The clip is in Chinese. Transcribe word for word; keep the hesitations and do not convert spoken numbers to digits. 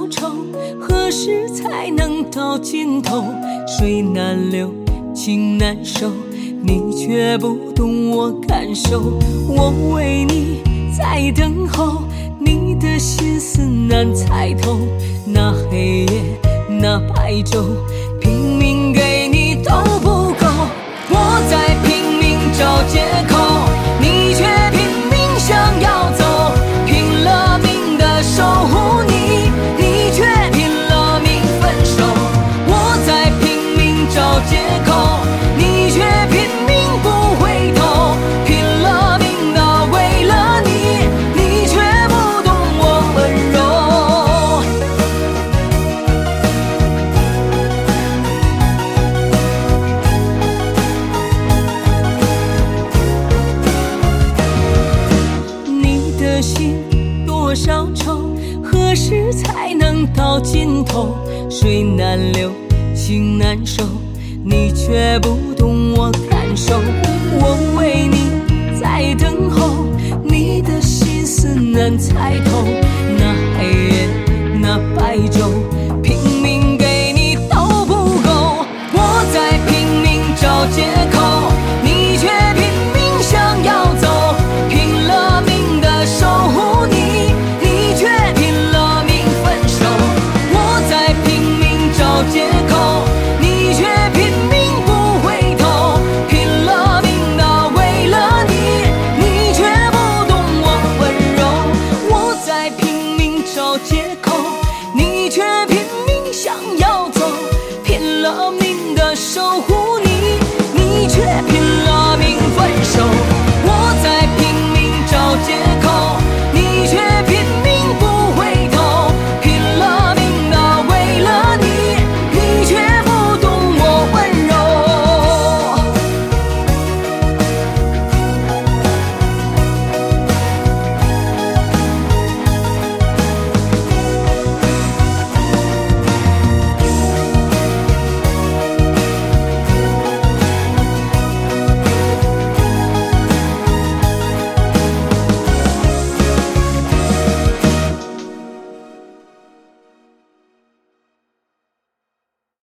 愁，何时才能到尽头？水难流，情难收，你却不懂我感受。我为你在等候，你的心思难猜透。那黑夜，那白昼，拼命给你都不够。我在拼命找借口，你却拼命想要走，拼了命的守护你，你却拼了命分手。我在拼命找借口，你却拼命不回头，拼了命的为了你，你却不懂我温柔。你的心多少愁，何时才能到尽头？水难流，情难收，你却不懂我感受。我为你在等候，你的心思难猜透。那黑夜，那白昼，拼命给你都不够。我在拼命找借口，